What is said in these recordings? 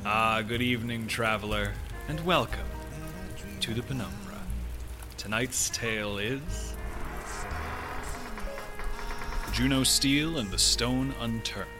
Good evening, traveler, and welcome to the Penumbra. Tonight's tale is Juno Steel and the Stone Unturned.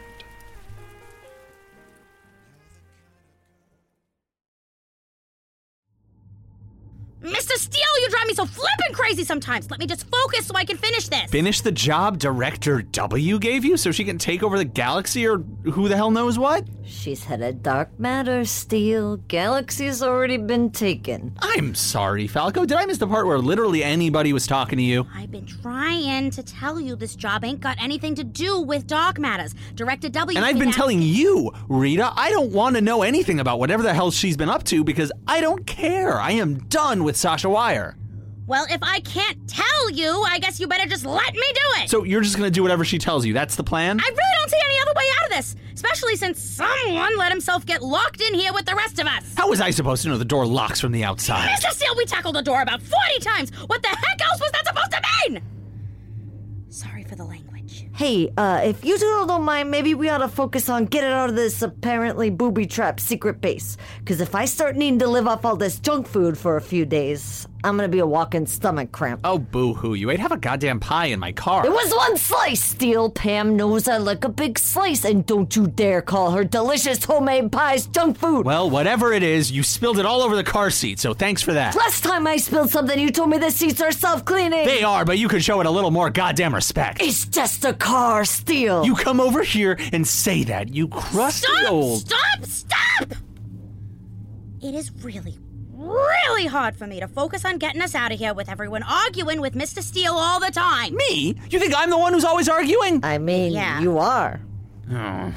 Mr. Steele, you drive me so flippin' crazy sometimes. Let me just focus so I can finish this. Finish the job Director W gave you so she can take over the galaxy or who the hell knows what? She's headed dark matter, Steele. Galaxy's already been taken. I'm sorry, Falco. Did I miss the part where literally anybody was talking to you? I've been trying to tell you this job ain't got anything to do with dark matters. Director W. And I've been telling you, Rita, I don't want to know anything about whatever the hell she's been up to because I don't care. I am done with Sasha Wire. Well, if I can't tell you, I guess you better just let me do it. So you're just going to do whatever she tells you. That's the plan? I really don't see any other way out of this, especially since someone let himself get locked in here with the rest of us. How was I supposed to know the door locks from the outside? Mr. Steele, we tackled the door about 40 times. What the heck else was that supposed to mean? Sorry for the language. Hey, if you two don't mind, maybe we ought to focus on getting out of this apparently booby-trapped secret base. Because if I start needing to live off all this junk food for a few days, I'm gonna be a walking stomach cramp. Oh, boo-hoo. You ate half a goddamn pie in my car. It was one slice, Steele. Pam knows I like a big slice, and don't you dare call her delicious homemade pies junk food. Well, whatever it is, you spilled it all over the car seat, so thanks for that. Last time I spilled something, you told me the seats are self-cleaning. They are, but you could show it a little more goddamn respect. It's just a car, Steele. You come over here and say that, you crusty old... Stop! It is really hard for me to focus on getting us out of here with everyone arguing with Mr. Steele all the time. Me? You think I'm the one who's always arguing? I mean, Yeah. you are. Oh.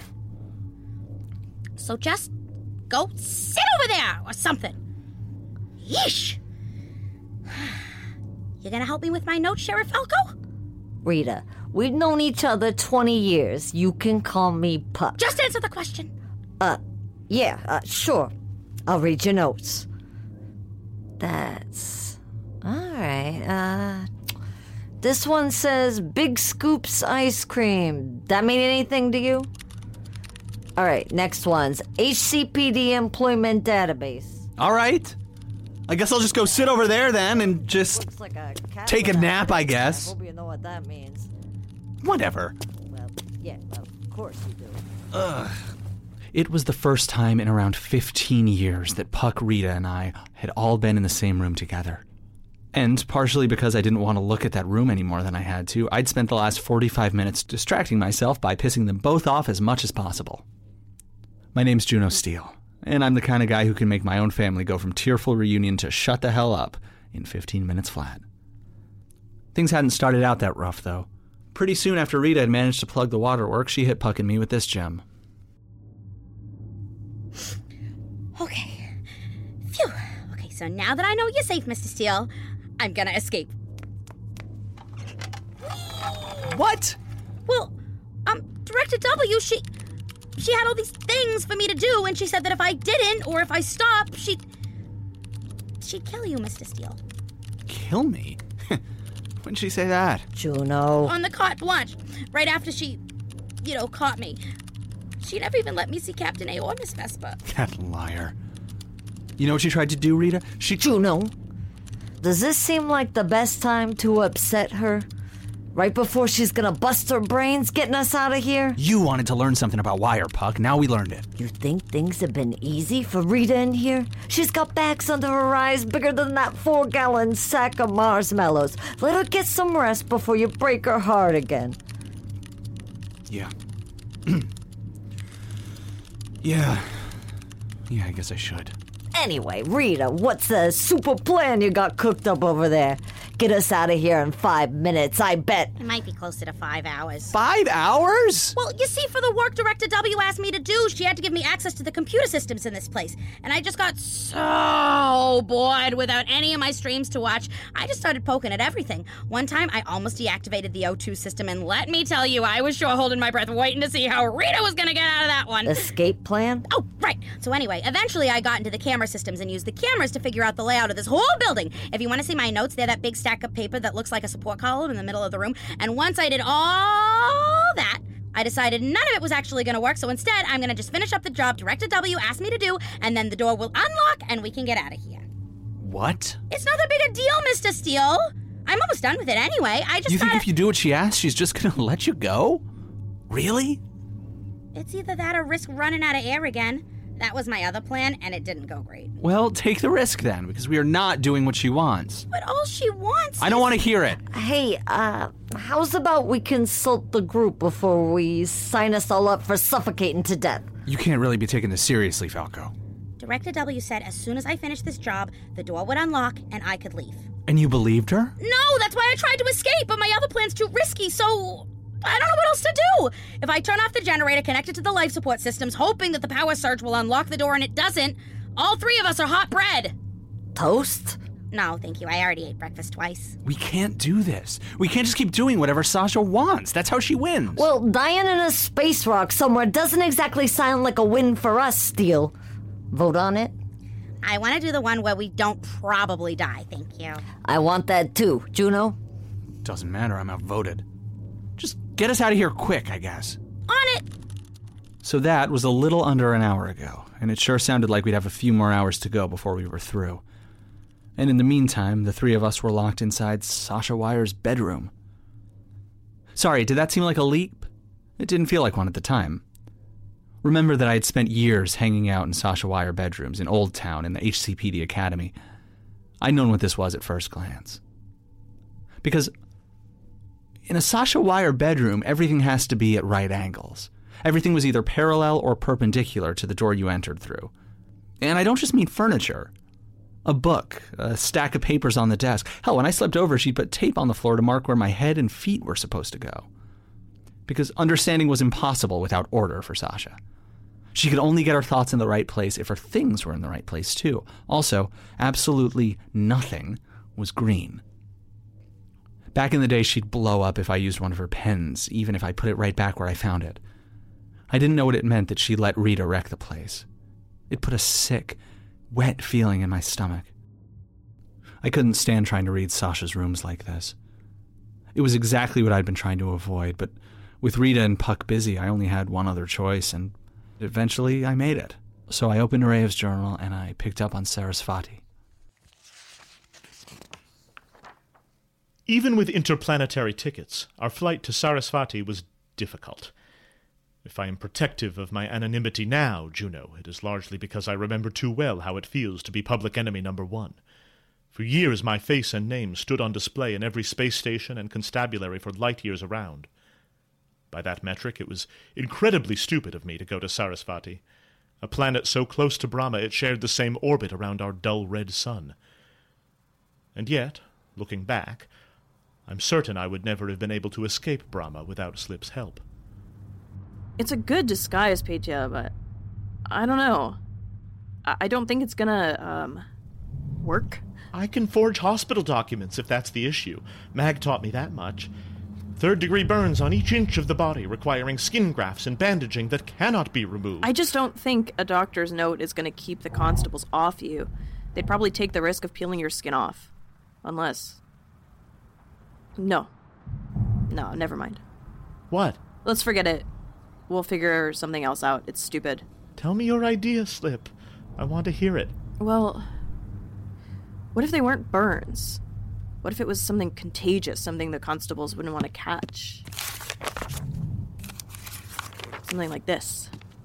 So just go sit over there or something. Yeesh. You gonna help me with my notes, Sheriff Falco? Rita, we've known each other 20 years. You can call me Puck. Just answer the question. Sure. I'll read your notes. That's... Alright, this one says Big Scoops Ice Cream. That mean anything to you? Alright, next one's HCPD Employment Database. All right. I guess I'll just go sit over there then and just Looks like a cat take a with nap, I I guess. hope you know what that means. Whatever. Well, yeah, of course you do. It was the first time in around 15 years that Puck, Rita, and I had all been in the same room together. And partially because I didn't want to look at that room any more than I had to, I'd spent the last 45 minutes distracting myself by pissing them both off as much as possible. My name's Juno Steel, and I'm the kind of guy who can make my own family go from tearful reunion to shut the hell up in 15 minutes flat. Things hadn't started out that rough, though. Pretty soon after Rita had managed to plug the waterworks, she hit Puck and me with this gem. Okay. Phew. Okay, so now that I know you're safe, Mr. Steele, I'm gonna escape. What? Well, Director W, she had all these things for me to do, and she said that if I didn't, or if I stopped, she'd kill you, Mr. Steele. Kill me? When'd she say that? Juno. On the carte blanche, right after she, caught me. She never even let me see Captain A or Miss Vespa. That liar. You know what she tried to do, Rita? Juno, does this seem like the best time to upset her? Right before she's gonna bust her brains getting us out of here? You wanted to learn something about wire, Puck. Now we learned it. You think things have been easy for Rita in here? She's got bags under her eyes bigger than that 4-gallon sack of marshmallows. Let her get some rest before you break her heart again. Yeah. Yeah, I guess I should. Anyway, Rita, what's the super plan you got cooked up over there? Get us out of here in 5 minutes, I bet. It might be closer to 5 hours. 5 hours? Well, you see, for the work Director W asked me to do, she had to give me access to the computer systems in this place. And I just got so bored without any of my streams to watch, I just started poking at everything. One time, I almost deactivated the O2 system, and let me tell you, I was sure holding my breath waiting to see how Rita was gonna get out of that one. Escape plan? Oh, right. So anyway, eventually I got into the camera systems and used the cameras to figure out the layout of this whole building. If you want to see my notes, they're that big stack of paper that looks like a support column in the middle of the room. And once I did all that, I decided none of it was actually going to work, so instead I'm going to just finish up the job Director W asked me to do, and then the door will unlock and we can get out of here. What? It's not that big a deal, Mr. Steele. I'm almost done with it anyway. You think if you do what she asks, she's just gonna let you go? Really? It's either that or risk running out of air again. That was my other plan, and it didn't go great. Well, take the risk then, because we are not doing what she wants. But all she wants I don't want to hear it. Hey, how's about we consult the group before we sign us all up for suffocating to death? You can't really be taking this seriously, Falco. Director W said as soon as I finished this job, the door would unlock and I could leave. And you believed her? No, that's why I tried to escape, but my other plan's too risky, so I don't know what else to do. If I turn off the generator connected to the life support systems, hoping that the power surge will unlock the door and it doesn't, all three of us are hot bread. Toast? No, thank you. I already ate breakfast twice. We can't do this. We can't just keep doing whatever Sasha wants. That's how she wins. Well, dying in a space rock somewhere doesn't exactly sound like a win for us, Steele. Vote on it? I want to do the one where we don't probably die, thank you. I want that too. Juno? Doesn't matter, I'm outvoted. Just get us out of here quick, I guess. On it! So that was a little under an hour ago, and it sure sounded like we'd have a few more hours to go before we were through. And in the meantime, the three of us were locked inside Sasha Wire's bedroom. Sorry, did that seem like a leap? It didn't feel like one at the time. Remember that I had spent years hanging out in Sasha Wire bedrooms in Old Town in the HCPD Academy. I'd known what this was at first glance. Because in a Sasha Wire bedroom, everything has to be at right angles. Everything was either parallel or perpendicular to the door you entered through. And I don't just mean furniture. A book, a stack of papers on the desk. Hell, when I slept over, she'd put tape on the floor to mark where my head and feet were supposed to go. Because understanding was impossible without order for Sasha. She could only get her thoughts in the right place if her things were in the right place, too. Also, absolutely nothing was green. Back in the day, she'd blow up if I used one of her pens, even if I put it right back where I found it. I didn't know what it meant that she let Rita wreck the place. It put a sick, wet feeling in my stomach. I couldn't stand trying to read Sasha's rooms like this. It was exactly what I'd been trying to avoid, but with Rita and Puck busy, I only had one other choice, and eventually I made it. So I opened Arayev's journal and I picked up on Sarasvati. Even with interplanetary tickets, our flight to Sarasvati was difficult. If I am protective of my anonymity now, Juno, it is largely because I remember too well how it feels to be public enemy number one. For years my face and name stood on display in every space station and constabulary for light years around. By that metric, it was incredibly stupid of me to go to Sarasvati, a planet so close to Brahma it shared the same orbit around our dull red sun. And yet, looking back, I'm certain I would never have been able to escape Brahma without Slip's help. It's a good disguise, Petya, but I don't know. I don't think it's gonna, work. I can forge hospital documents if that's the issue. Mag taught me that much. 3rd-degree burns on each inch of the body, requiring skin grafts and bandaging that cannot be removed. I just don't think a doctor's note is going to keep the constables off you. They'd probably take the risk of peeling your skin off. Unless... No, never mind. What? Let's forget it. We'll figure something else out. It's stupid. Tell me your idea, Slip. I want to hear it. Well, what if they weren't burns? What if it was something contagious, something the constables wouldn't want to catch? Something like this.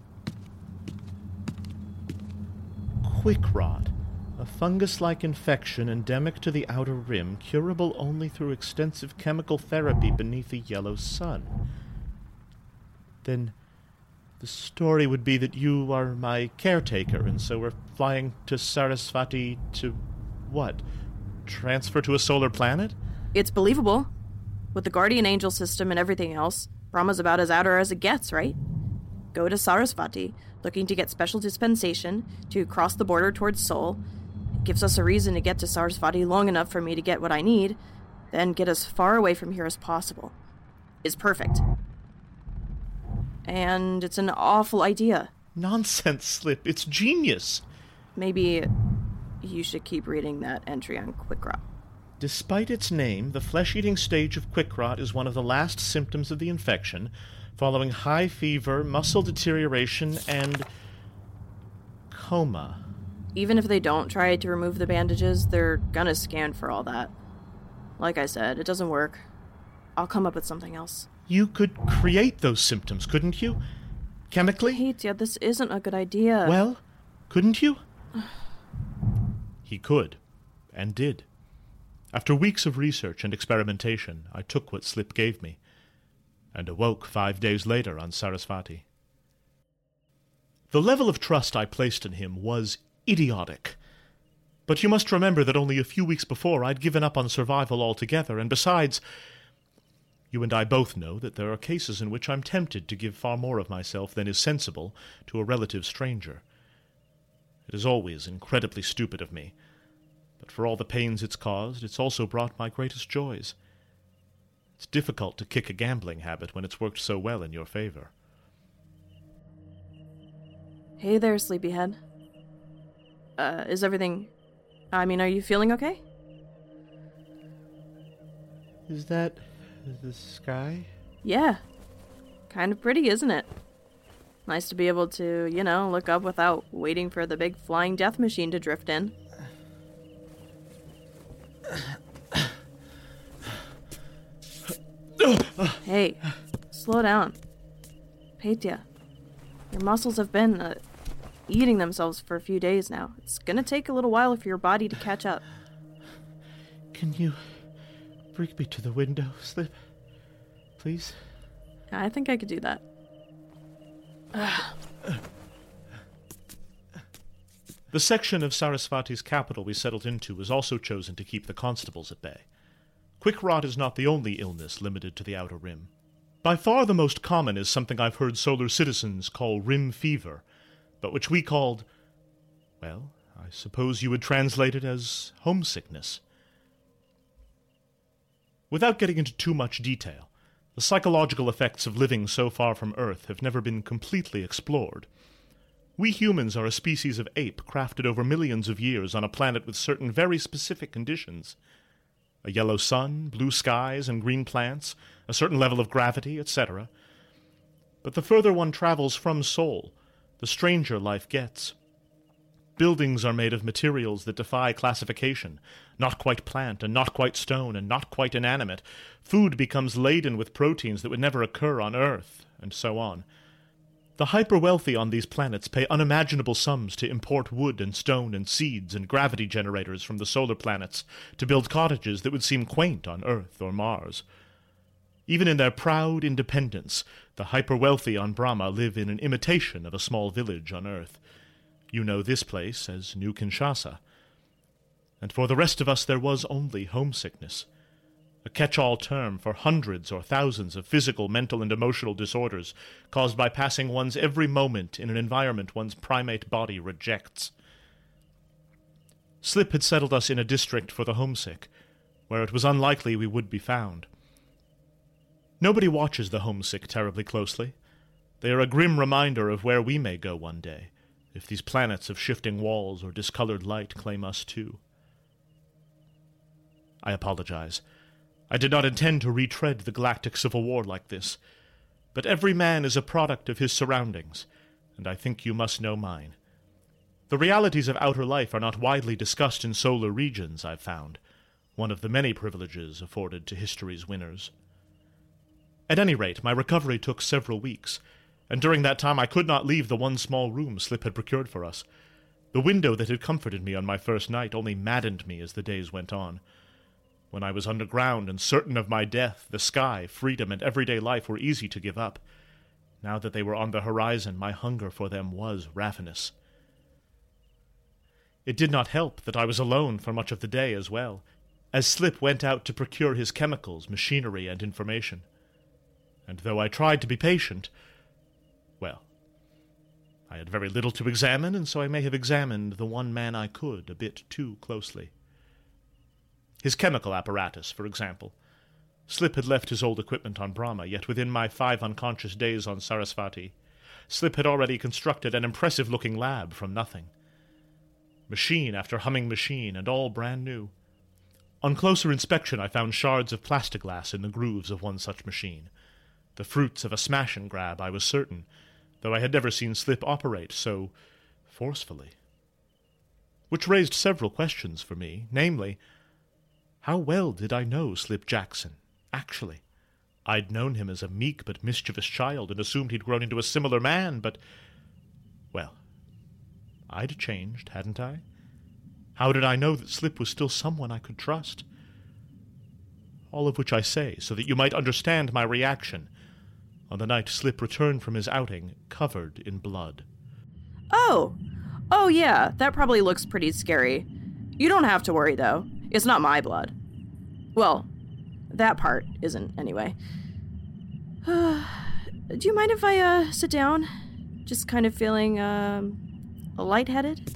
Quick rot. A fungus-like infection endemic to the outer rim, curable only through extensive chemical therapy beneath the yellow sun. Then the story would be that you are my caretaker, and so we're flying to Sarasvati to what? Transfer to a solar planet? It's believable. With the Guardian Angel system and everything else, Brahma's about as outer as it gets, right? Go to Sarasvati, looking to get special dispensation to cross the border towards Sol. It gives us a reason to get to Sarasvati long enough for me to get what I need, then get as far away from here as possible. Is perfect. And it's an awful idea. Nonsense, Slip. It's genius. Maybe you should keep reading that entry on Quick-Rot. Despite its name, the flesh-eating stage of quick rot is one of the last symptoms of the infection, following high fever, muscle deterioration, and coma. Even if they don't try to remove the bandages, they're gonna scan for all that. Like I said, it doesn't work. I'll come up with something else. You could create those symptoms, couldn't you? Chemically? Petya, this isn't a good idea. Well, couldn't you? He could, and did. After weeks of research and experimentation, I took what Slip gave me, and awoke 5 days later on Sarasvati. The level of trust I placed in him was idiotic. But you must remember that only a few weeks before I'd given up on survival altogether, and besides, you and I both know that there are cases in which I'm tempted to give far more of myself than is sensible to a relative stranger. It is always incredibly stupid of me, but for all the pains it's caused, it's also brought my greatest joys. It's difficult to kick a gambling habit when it's worked so well in your favor. Hey there, sleepyhead. Is everything... are you feeling okay? Is that the sky? Yeah. Kind of pretty, isn't it? Nice to be able to, look up without waiting for the big flying death machine to drift in. Hey, slow down. Petya, your muscles have been, eating themselves for a few days now. It's gonna take a little while for your body to catch up. Can you bring me to the window, Slip? Please? I think I could do that. The section of Sarasvati's capital we settled into was also chosen to keep the constables at bay. Quick rot is not the only illness limited to the Outer Rim. By far the most common is something I've heard solar citizens call rim fever, but which we called, well, I suppose you would translate it as homesickness. Without getting into too much detail, the psychological effects of living so far from Earth have never been completely explored. We humans are a species of ape crafted over millions of years on a planet with certain very specific conditions. A yellow sun, blue skies, and green plants, a certain level of gravity, etc. But the further one travels from Sol, the stranger life gets. Buildings are made of materials that defy classification, not quite plant, and not quite stone, and not quite inanimate. Food becomes laden with proteins that would never occur on Earth, and so on. The hyper-wealthy on these planets pay unimaginable sums to import wood and stone and seeds and gravity generators from the solar planets to build cottages that would seem quaint on Earth or Mars. Even in their proud independence, the hyper-wealthy on Brahma live in an imitation of a small village on Earth. You know this place as New Kinshasa. And for the rest of us there was only homesickness, a catch-all term for hundreds or thousands of physical, mental, and emotional disorders caused by passing one's every moment in an environment one's primate body rejects. Slip had settled us in a district for the homesick, where it was unlikely we would be found. Nobody watches the homesick terribly closely. They are a grim reminder of where we may go one day, if these planets of shifting walls or discolored light claim us too. I apologize. I did not intend to retread the galactic civil war like this, but every man is a product of his surroundings, and I think you must know mine. The realities of outer life are not widely discussed in solar regions, I've found, one of the many privileges afforded to history's winners. At any rate, my recovery took several weeks, and during that time I could not leave the one small room Slip had procured for us. The window that had comforted me on my first night only maddened me as the days went on. When I was underground and certain of my death, the sky, freedom, and everyday life were easy to give up. Now that they were on the horizon, my hunger for them was ravenous. It did not help that I was alone for much of the day as well, as Slip went out to procure his chemicals, machinery, and information. And though I tried to be patient, well, I had very little to examine, and so I may have examined the one man I could a bit too closely. His chemical apparatus, for example. Slip had left his old equipment on Brahma, yet within my 5 unconscious days on Sarasvati, Slip had already constructed an impressive-looking lab from nothing. Machine after humming machine, and all brand new. On closer inspection I found shards of plastiglass in the grooves of one such machine. The fruits of a smash and grab, I was certain, though I had never seen Slip operate so forcefully. Which raised several questions for me, namely, how well did I know Slip Jackson, actually? I'd known him as a meek but mischievous child and assumed he'd grown into a similar man, but, well, I'd changed, hadn't I? How did I know that Slip was still someone I could trust? All of which I say so that you might understand my reaction on the night Slip returned from his outing covered in blood. Oh yeah, that probably looks pretty scary. You don't have to worry, though. It's not my blood. Well, that part isn't, anyway. Do you mind if I, sit down? Just kind of feeling, lightheaded?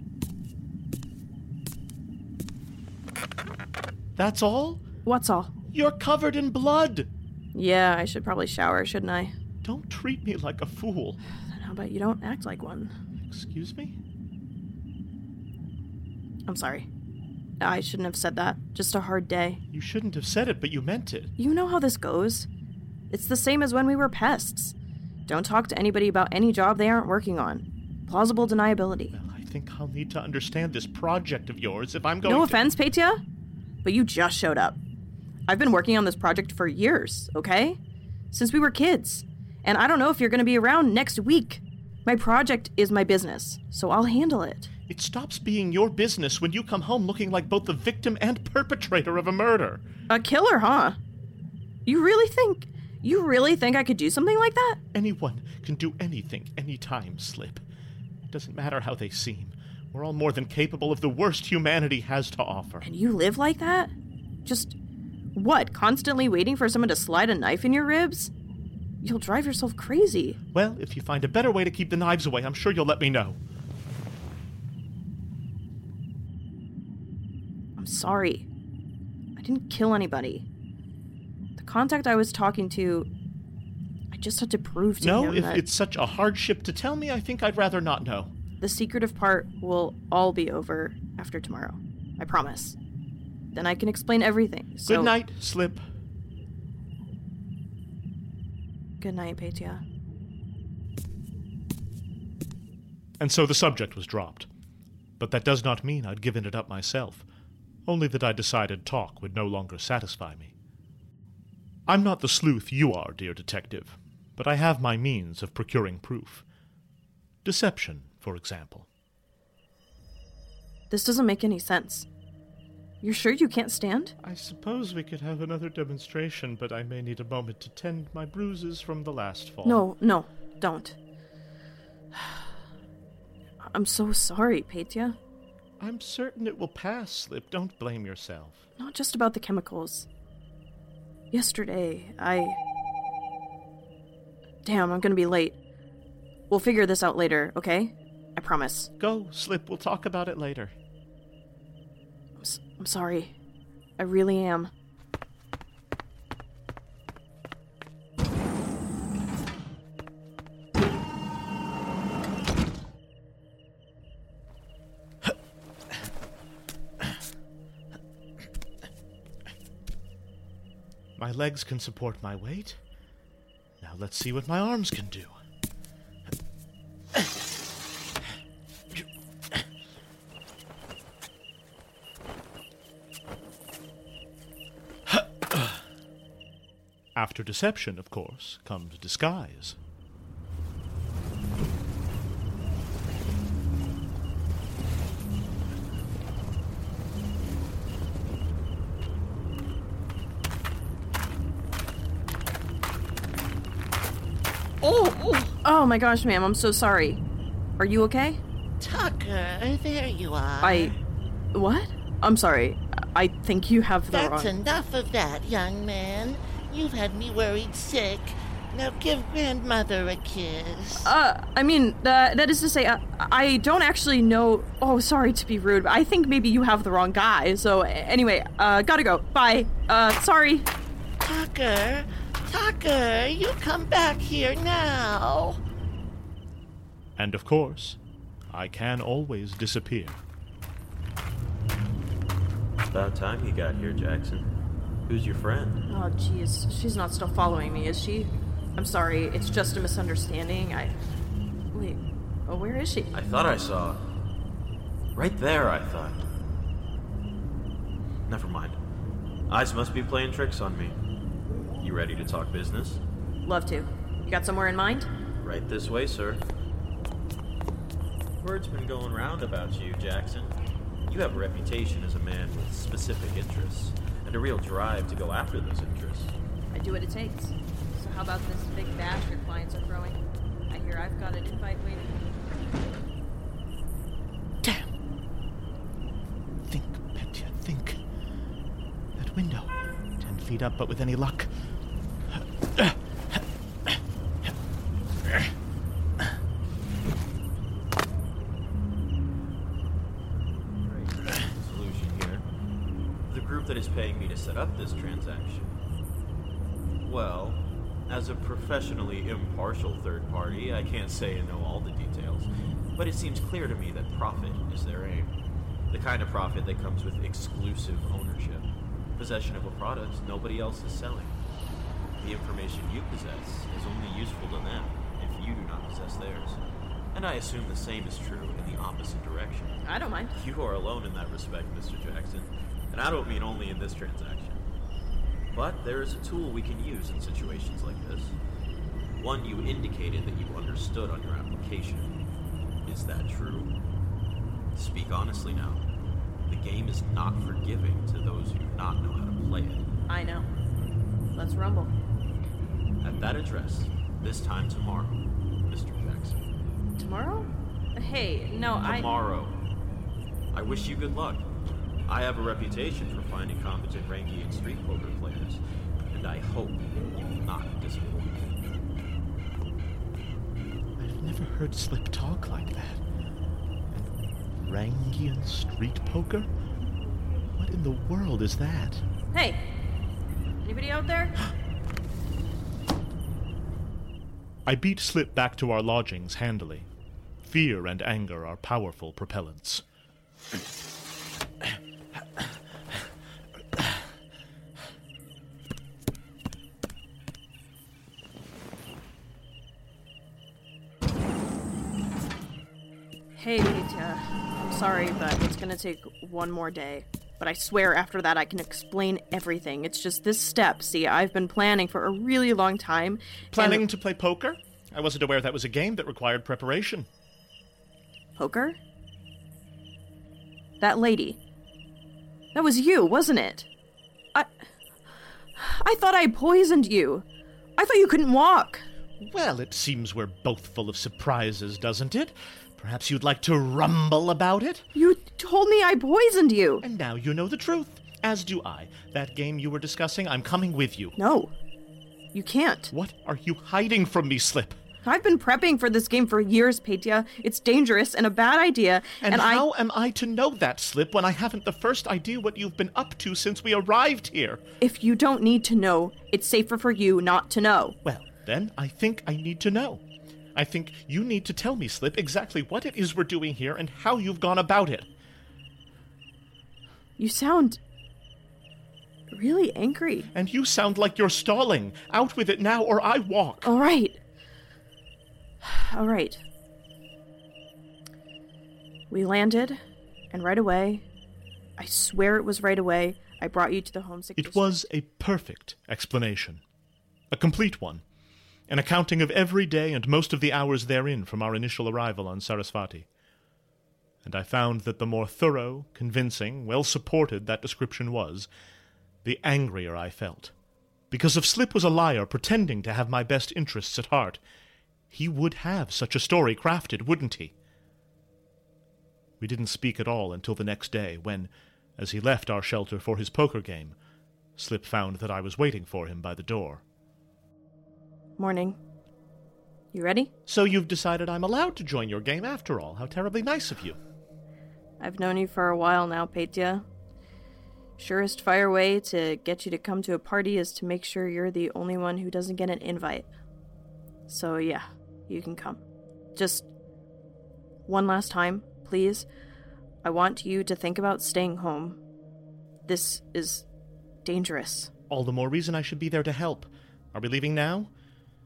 That's all? What's all? You're covered in blood! Yeah, I should probably shower, shouldn't I? Don't treat me like a fool. Then how about you don't act like one? Excuse me? I'm sorry. I shouldn't have said that. Just a hard day. You shouldn't have said it, but you meant it. You know how this goes. It's the same as when we were pests. Don't talk to anybody about any job they aren't working on. Plausible deniability. Well, I think I'll need to understand this project of yours if I'm going No to... offense, Petya, but you just showed up. I've been working on this project for years, okay? Since we were kids. And I don't know if you're going to be around next week. My project is my business, so I'll handle it. It stops being your business when you come home looking like both the victim and perpetrator of a murder. A killer, huh? You really think I could do something like that? Anyone can do anything, anytime, Slip. It doesn't matter how they seem. We're all more than capable of the worst humanity has to offer. And you live like that? Just, what, constantly waiting for someone to slide a knife in your ribs? You'll drive yourself crazy. Well, if you find a better way to keep the knives away, I'm sure you'll let me know. I'm sorry. I didn't kill anybody. The contact I was talking to, I just had to prove to him No, if that it's such a hardship to tell me, I think I'd rather not know. the secretive part will all be over after tomorrow. I promise. Then I can explain everything. So, Good night, Slip. Good night, Petya. And so the subject was dropped. But that does not mean I'd given it up myself, only that I decided talk would no longer satisfy me. I'm not the sleuth you are, dear detective, but I have my means of procuring proof. Deception, for example. This doesn't make any sense. You're sure you can't stand? I suppose we could have another demonstration, but I may need a moment to tend my bruises from the last fall. No, don't. I'm so sorry, Petya. I'm certain it will pass, Slip. Don't blame yourself. Not just about the chemicals. Yesterday, Damn, I'm gonna be late. We'll figure this out later, okay? I promise. Go, Slip. We'll talk about it later. I'm sorry. I really am. My legs can support my weight. Now let's see what my arms can do. After deception, of course, comes disguise. Oh my gosh, ma'am, I'm so sorry. Are you okay? Tucker, there you are. What? I'm sorry. I think you have the That's wrong... enough of that, young man. You've had me worried sick. Now give grandmother a kiss. That is to say, I don't actually know... Oh, sorry to be rude, but I think maybe you have the wrong guy. So, anyway, gotta go. Bye. Sorry. Tucker, you come back here now. And of course, I can always disappear. About time you got here, Jackson. Who's your friend? Oh, jeez. She's not still following me, is she? I'm sorry, it's just a misunderstanding. Wait, oh, where is she? I thought I saw... Right there, I thought. Never mind. Eyes must be playing tricks on me. You ready to talk business? Love to. You got somewhere in mind? Right this way, sir. Word's been going round about you, Jackson. You have a reputation as a man with specific interests, and a real drive to go after those interests. I do what it takes. So how about this big bash your clients are throwing? I hear I've got an invite waiting. Damn! Think, Petya, think. That window. 10 feet up, but with any luck. Solution here. The group that is paying me to set up this transaction. Well, as a professionally impartial third party, I can't say I know all the details, but it seems clear to me that profit is their aim. The kind of profit that comes with exclusive ownership. Possession of a product nobody else is selling. The information you possess is only useful to them if you do not possess theirs. And I assume the same is true in the opposite direction. I don't mind. You are alone in that respect, Mr. Jackson, and I don't mean only in this transaction. But there is a tool we can use in situations like this. One you indicated that you understood on your application. Is that true? Speak honestly now. The game is not forgiving to those who do not know how to play it. I know. Let's rumble. At that address, this time tomorrow, Mr. Jackson. Tomorrow? Hey, no, Tomorrow. I wish you good luck. I have a reputation for finding competent Rangian street poker players, and I hope you will not disappoint. I've never heard Slip talk like that. And Rangian street poker? What in the world is that? Hey! Anybody out there? I beat Slip back to our lodgings handily. Fear and anger are powerful propellants. Hey, Petya. I'm sorry, but it's gonna take one more day. But I swear after that I can explain everything. It's just this step. See, I've been planning for a really long time. Planning to play poker? I wasn't aware that was a game that required preparation. Poker? That lady. That was you, wasn't it? I thought I poisoned you. I thought you couldn't walk. Well, it seems we're both full of surprises, doesn't it? Perhaps you'd like to rumble about it? You told me I poisoned you. And now you know the truth. As do I. That game you were discussing, I'm coming with you. No. You can't. What are you hiding from me, Slip? I've been prepping for this game for years, Petya. It's dangerous and a bad idea. And how am I to know that, Slip, when I haven't the first idea what you've been up to since we arrived here? If you don't need to know, it's safer for you not to know. Well, then I think I need to know. I think you need to tell me, Slip, exactly what it is we're doing here and how you've gone about it. You sound really angry. And you sound like you're stalling. Out with it now or I walk. All right. All right. We landed, and right away, I swear it was right away, I brought you to the homesick It was a perfect explanation. A complete one. An accounting of every day and most of the hours therein from our initial arrival on Sarasvati. And I found that the more thorough, convincing, well-supported that description was, the angrier I felt. Because if Slip was a liar pretending to have my best interests at heart, he would have such a story crafted, wouldn't he? We didn't speak at all until the next day, when, as he left our shelter for his poker game, Slip found that I was waiting for him by the door. Morning. You ready? So you've decided I'm allowed to join your game after all. How terribly nice of you. I've known you for a while now, Petya. Surest fire way to get you to come to a party is to make sure you're the only one who doesn't get an invite. So yeah, you can come. Just one last time, please. I want you to think about staying home. This is dangerous. All the more reason I should be there to help. Are we leaving now?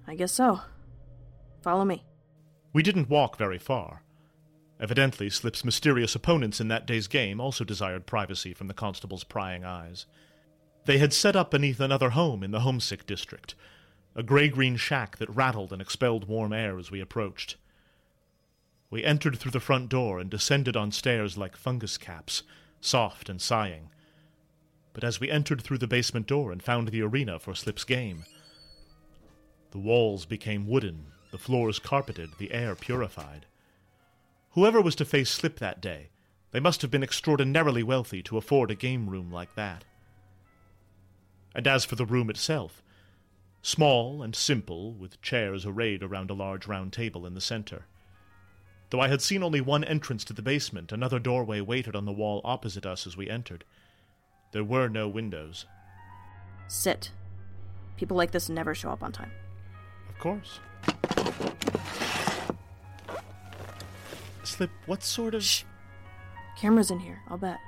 I guess so. Follow me. We didn't walk very far. Evidently, Slip's mysterious opponents in that day's game also desired privacy from the constable's prying eyes. They had set up beneath another home in the homesick district, a gray-green shack that rattled and expelled warm air as we approached. We entered through the front door and descended on stairs like fungus caps, soft and sighing. But as we entered through the basement door and found the arena for Slip's game, the walls became wooden, the floors carpeted, the air purified. Whoever was to face Slip that day, they must have been extraordinarily wealthy to afford a game room like that. And as for the room itself, small and simple, with chairs arrayed around a large round table in the center. Though I had seen only one entrance to the basement, another doorway waited on the wall opposite us as we entered. There were no windows. Sit. People like this never show up on time. Of course. Slip, what sort of... Shh. Cameras in here, I'll bet.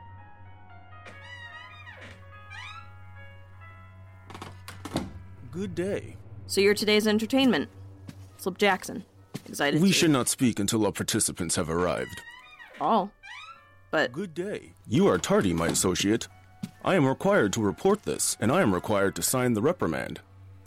Good day. So you're today's entertainment. Slip Jackson. Excited We to... should not speak until our participants have arrived. All. But... Good day. You are tardy, my associate. I am required to report this, and I am required to sign the reprimand.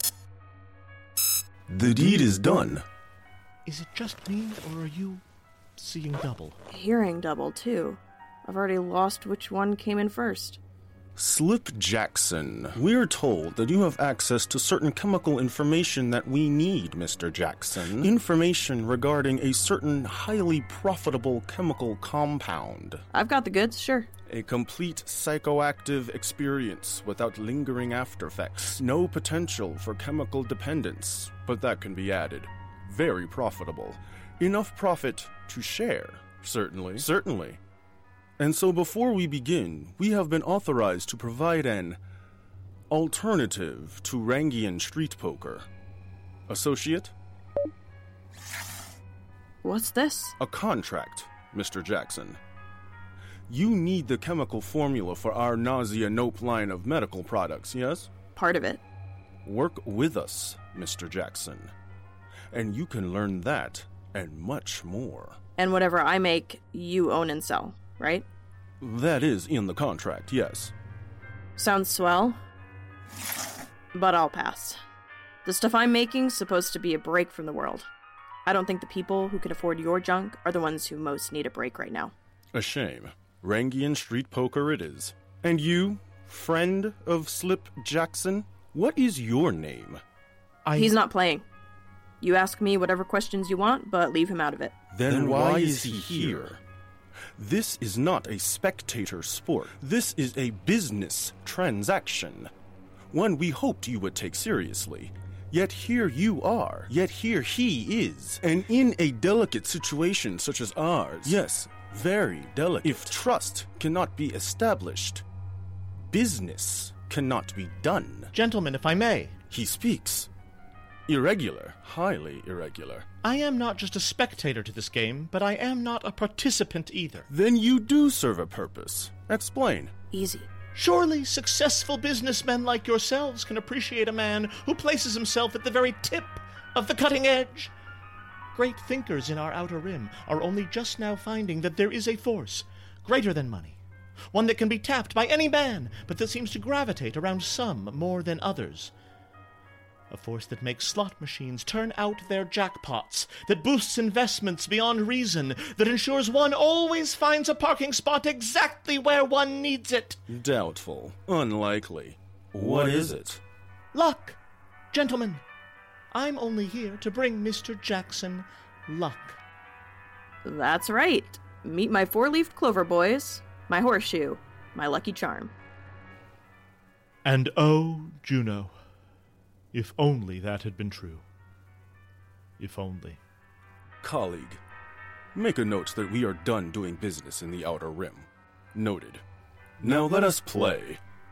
The deed is done. Is it just me, or are you seeing double? Hearing double, too. I've already lost which one came in first. Slip Jackson, we're told that you have access to certain chemical information that we need, Mr. Jackson. Information regarding a certain highly profitable chemical compound. I've got the goods, sure. A complete psychoactive experience without lingering aftereffects. No potential for chemical dependence, but that can be added. Very profitable. Enough profit to share. Certainly. Certainly. And so before we begin, we have been authorized to provide an alternative to Rangian street poker. Associate? What's this? A contract, Mr. Jackson. You need the chemical formula for our Nausea Nope line of medical products, yes? Part of it. Work with us, Mr. Jackson. And you can learn that and much more. And whatever I make, you own and sell, right? That is in the contract, yes. Sounds swell. But I'll pass. The stuff I'm making's supposed to be a break from the world. I don't think the people who can afford your junk are the ones who most need a break right now. A shame. Rangian street poker it is. And you, friend of Slip Jackson, what is your name? He's not playing. You ask me whatever questions you want, but leave him out of it. Then why is he here? This is not a spectator sport. This is a business transaction. One we hoped you would take seriously. Yet here you are. Yet here he is. And in a delicate situation such as ours, yes, very delicate, if trust cannot be established, business cannot be done. Gentlemen, if I may. He speaks. Irregular, highly irregular. I am not just a spectator to this game, but I am not a participant either. Then you do serve a purpose. Explain. Easy. Surely successful businessmen like yourselves can appreciate a man who places himself at the very tip of the cutting edge. Great thinkers in our outer rim are only just now finding that there is a force greater than money, one that can be tapped by any man, but that seems to gravitate around some more than others. A force that makes slot machines turn out their jackpots, that boosts investments beyond reason, that ensures one always finds a parking spot exactly where one needs it. Doubtful. Unlikely. What is it? Luck. Gentlemen, I'm only here to bring Mr. Jackson luck. That's right. Meet my four-leafed clover boys, my horseshoe, my lucky charm. And oh, Juno, if only that had been true. If only. Colleague, make a note that we are done doing business in the Outer Rim. Noted. Now let us play.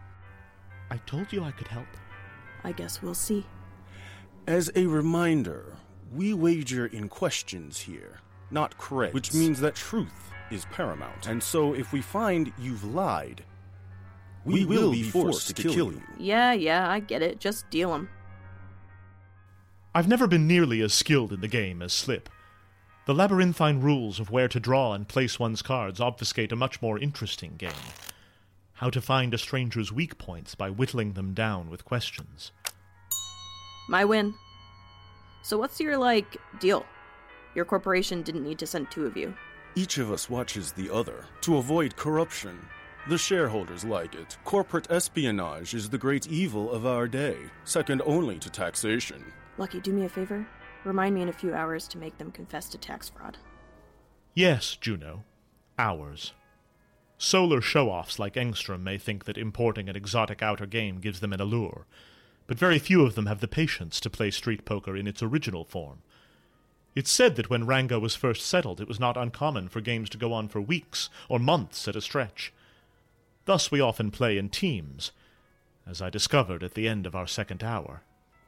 I told you I could help. I guess we'll see. As a reminder, we wager in questions here, not creds, which means that truth is paramount. And so if we find you've lied, we will be forced to kill you. Yeah, I get it. Just deal 'em. I've never been nearly as skilled in the game as Slip. The labyrinthine rules of where to draw and place one's cards obfuscate a much more interesting game. How to find a stranger's weak points by whittling them down with questions. My win. So what's your, deal? Your corporation didn't need to send 2 of you. Each of us watches the other to avoid corruption. The shareholders like it. Corporate espionage is the great evil of our day, second only to taxation. Lucky, do me a favor. Remind me in a few hours to make them confess to tax fraud. Yes, Juno. Hours. Solar show-offs like Engstrom may think that importing an exotic outer game gives them an allure, but very few of them have the patience to play street poker in its original form. It's said that when Rango was first settled, it was not uncommon for games to go on for weeks or months at a stretch. Thus we often play in teams, as I discovered at the end of our second hour.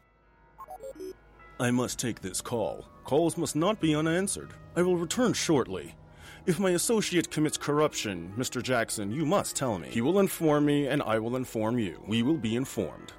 I must take this call. Calls must not be unanswered. I will return shortly. If my associate commits corruption, Mr. Jackson, you must tell me. He will inform me, and I will inform you. We will be informed.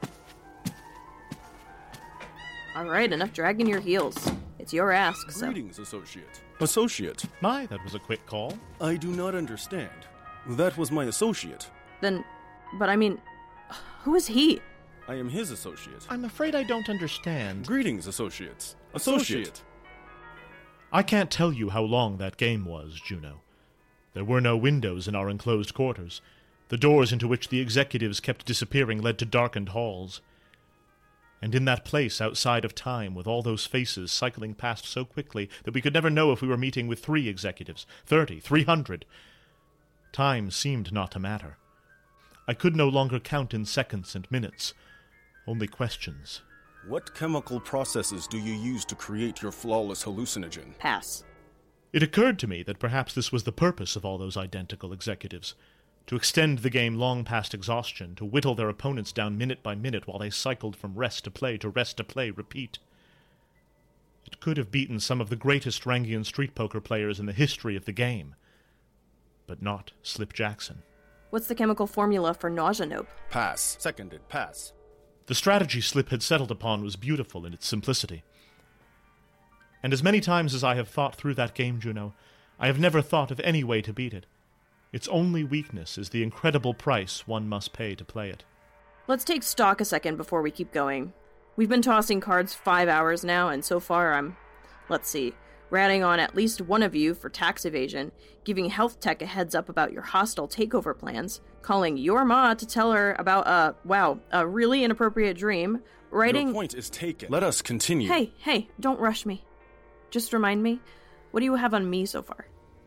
Alright, enough dragging your heels. It's your ask, so... Greetings, associate. Associate? My, that was a quick call. I do not understand. That was my associate. Then... But I mean... Who is he? I am his associate. I'm afraid I don't understand. Greetings, associates. Associate. I can't tell you how long that game was, Juno. There were no windows in our enclosed quarters. The doors into which the executives kept disappearing led to darkened halls. And in that place outside of time, with all those faces cycling past so quickly that we could never know if we were meeting with 3 executives, 30, 300. Time seemed not to matter. I could no longer count in seconds and minutes, only questions. What chemical processes do you use to create your flawless hallucinogen? Pass. It occurred to me that perhaps this was the purpose of all those identical executives, to extend the game long past exhaustion, to whittle their opponents down minute by minute while they cycled from rest to play to rest to play, repeat. It could have beaten some of the greatest Rangian street poker players in the history of the game, but not Slip Jackson. What's the chemical formula for nausea nope? Pass. Seconded. Pass. The strategy Slip had settled upon was beautiful in its simplicity. And as many times as I have thought through that game, Juno, I have never thought of any way to beat it. Its only weakness is the incredible price one must pay to play it. Let's take stock a second before we keep going. We've been tossing cards 5 hours now, and so far ratting on at least one of you for tax evasion, giving Health Tech a heads up about your hostile takeover plans, calling your ma to tell her about a really inappropriate dream, writing... Your point is taken. Let us continue. Hey, don't rush me. Just remind me, what do you have on me so far?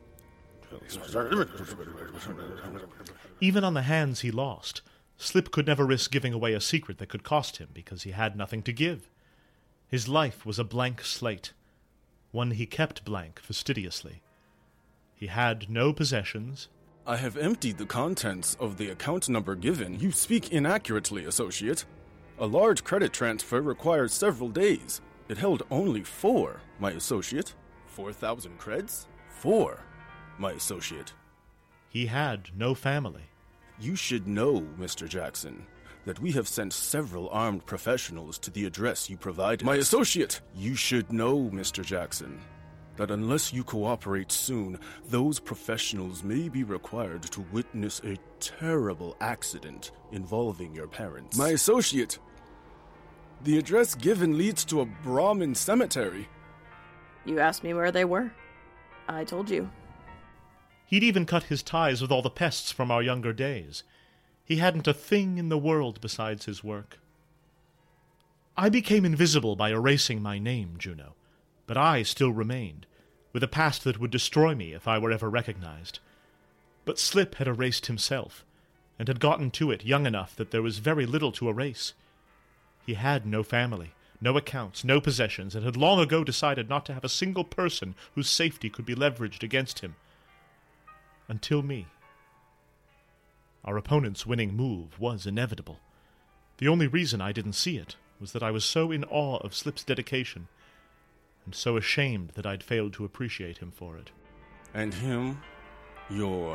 Even on the hands he lost, Slip could never risk giving away a secret that could cost him because he had nothing to give. His life was a blank slate, one he kept blank fastidiously. He had no possessions. I have emptied the contents of the account number given. You speak inaccurately, associate. A large credit transfer requires several days. It held only 4, my associate. 4,000 creds? 4, my associate. He had no family. You should know, Mr. Jackson, that we have sent several armed professionals to the address you provided. My associate! You should know, Mr. Jackson, that unless you cooperate soon, those professionals may be required to witness a terrible accident involving your parents. My associate! The address given leads to a Brahmin cemetery. You asked me where they were. I told you. He'd even cut his ties with all the pests from our younger days. He hadn't a thing in the world besides his work. I became invisible by erasing my name, Juno, but I still remained, with a past that would destroy me if I were ever recognized. But Slip had erased himself, and had gotten to it young enough that there was very little to erase. He had no family, no accounts, no possessions, and had long ago decided not to have a single person whose safety could be leveraged against him. Until me. Our opponent's winning move was inevitable. The only reason I didn't see it was that I was so in awe of Slip's dedication, and so ashamed that I'd failed to appreciate him for it. And him? Your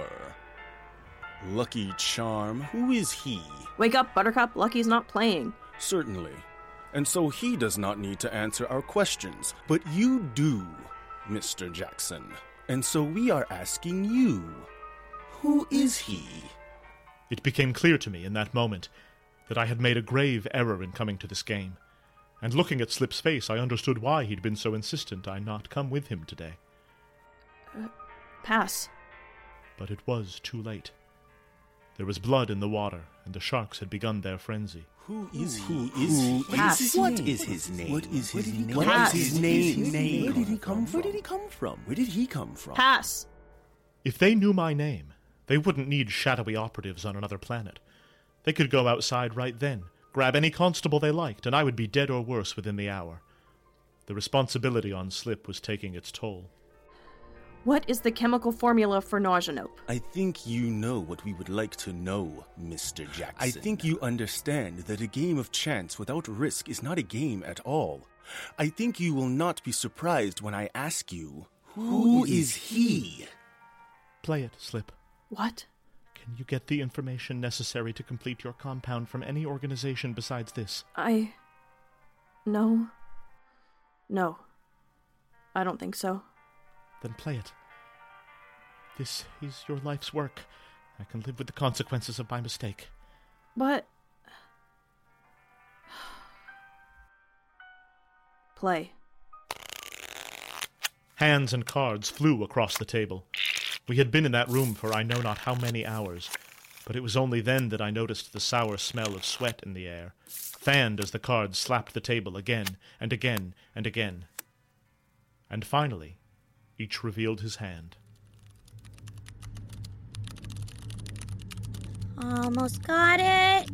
lucky charm? Who is he? Wake up, Buttercup. Lucky's not playing. Certainly. and so he does not need to answer our questions. But you do, Mr. Jackson. And so we are asking you, who is he? It became clear to me in that moment that I had made a grave error in coming to this game. And looking at Slip's face, I understood why he'd been so insistent I not come with him today. Pass. But it was too late. There was blood in the water, and the sharks had begun their frenzy. Who is he? Pass. What is his name? What is his name? What Pass. is his name? Where did he come from? Where did he come from? Where did he come from? Pass. If they knew my name, they wouldn't need shadowy operatives on another planet. They could go outside right then, grab any constable they liked, and I would be dead or worse within the hour. The responsibility on Slip was taking its toll. What is the chemical formula for Nausenope? I think you know what we would like to know, Mr. Jackson. I think you understand that a game of chance without risk is not a game at all. I think you will not be surprised when I ask you, who is he? Play it, Slip. What? Can you get the information necessary to complete your compound from any organization besides this? No. I don't think so. Then play it. This is your life's work. I can live with the consequences of my mistake. But... Play. Hands and cards flew across the table. We had been in that room for I know not how many hours, but it was only then that I noticed the sour smell of sweat in the air, fanned as the cards slapped the table again and again and again. And finally, each revealed his hand. Almost got it.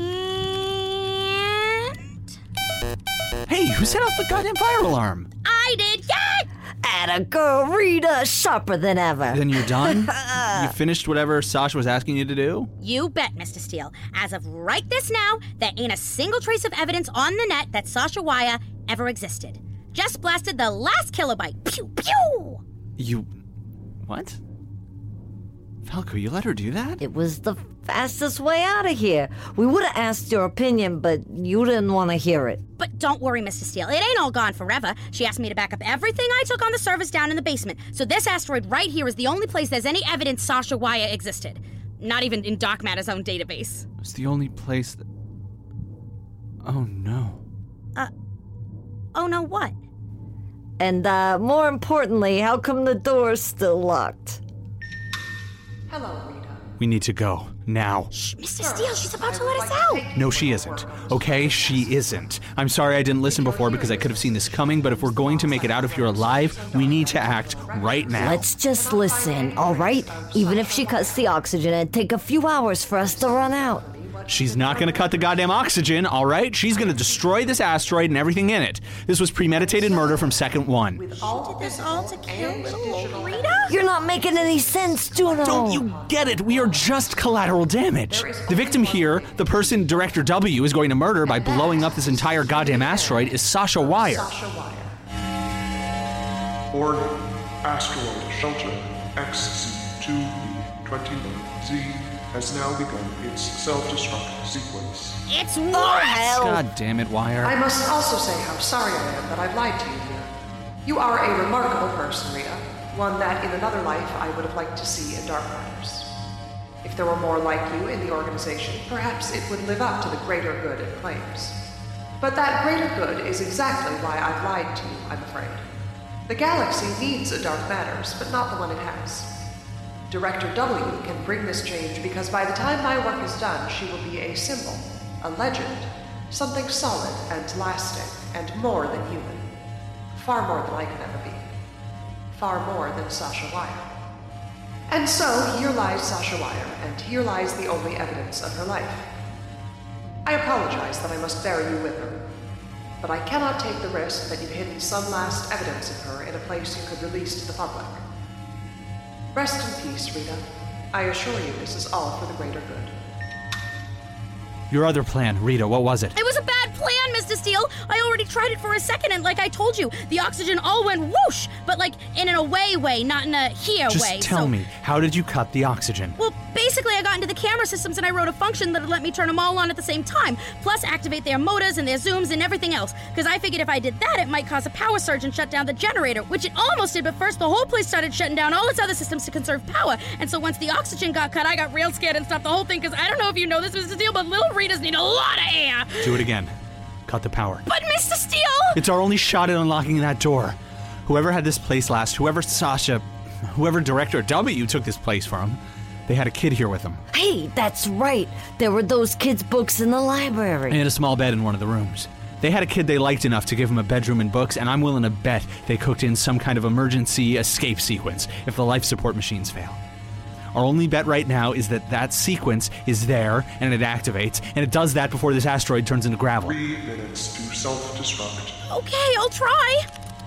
And... Hey, who set off the goddamn fire alarm? I did. Yay! Atta girl, Rita, sharper than ever. Then you're done? You finished whatever Sasha was asking you to do? You bet, Mr. Steele. As of right this now, there ain't a single trace of evidence on the net that Sasha Wire ever existed. Just blasted the last kilobyte. Pew, pew! You... what? Falco, you let her do that? It was the fastest way out of here. We would have asked your opinion, but you didn't want to hear it. But don't worry, Mr. Steele. It ain't all gone forever. She asked me to back up everything I took on the servers down in the basement. So this asteroid right here is the only place there's any evidence Sasha Wire existed. Not even in Dark Matter's own database. It's the only place that... Oh, no. Oh no, what? And, more importantly, how come the door's still locked? Hello, Rita. We need to go. Now. Shh, Mr. Steele, she's about to let us out. No, she isn't. Okay? She isn't. I'm sorry I didn't listen before because I could have seen this coming, but if we're going to make it out if you're alive, we need to act right now. Let's just listen, all right? Even if she cuts the oxygen, it'd take a few hours for us to run out. She's not going to cut the goddamn oxygen, all right? She's going to destroy this asteroid and everything in it. This was premeditated murder from second one. She did this all to kill little old Rita? You're not making any sense, Juno. Don't you get it? We are just collateral damage. The victim here, the person Director W is going to murder by blowing up this entire goddamn asteroid, is Sasha Wire. Order, asteroid shelter XC2B21Z has now begun its self-destruct sequence. It's what? God damn it, Wire. I must also say how sorry I am that I've lied to you here. You are a remarkable person, Rita. One that in another life I would have liked to see in Dark Matters. If there were more like you in the organization, perhaps it would live up to the greater good it claims. But that greater good is exactly why I've lied to you, I'm afraid. The galaxy needs a Dark Matters, but not the one it has. Director W can bring this change because by the time my work is done, she will be a symbol, a legend, something solid and lasting, and more than human. Far more than I can ever be. Far more than Sasha Wire. And so, here lies Sasha Wire, and here lies the only evidence of her life. I apologize that I must bury you with her, but I cannot take the risk that you've hidden some last evidence of her in a place you could release to the public. Rest in peace, Rita. I assure you this is all for the greater good. Your other plan, Rita, what was it? It was a bad plan, Mr. Steele. I already tried it for a second, and like I told you, the oxygen all went whoosh, but like in an away way, not in a here Just way. tell me, how did you cut the oxygen? Well, basically, I got into the camera systems and I wrote a function that would let me turn them all on at the same time, plus activate their motors and their zooms and everything else. Because I figured if I did that, it might cause a power surge and shut down the generator, which it almost did, but first the whole place started shutting down all its other systems to conserve power. And so once the oxygen got cut, I got real scared and stopped the whole thing, because I don't know if you know this, Mr. Steele, but little Ritas need a lot of air. Do it again. Cut the power. But Mr. Steele! It's our only shot at unlocking that door. Whoever had this place last, whoever Director W took this place from, they had a kid here with them. Hey, that's right. There were those kids' books in the library. They had a small bed in one of the rooms. They had a kid they liked enough to give him a bedroom and books, and I'm willing to bet they cooked in some kind of emergency escape sequence if the life support machines fail. Our only bet right now is that that sequence is there, and it activates, and it does that before this asteroid turns into gravel. 3 minutes to self-destruct. Okay, I'll try.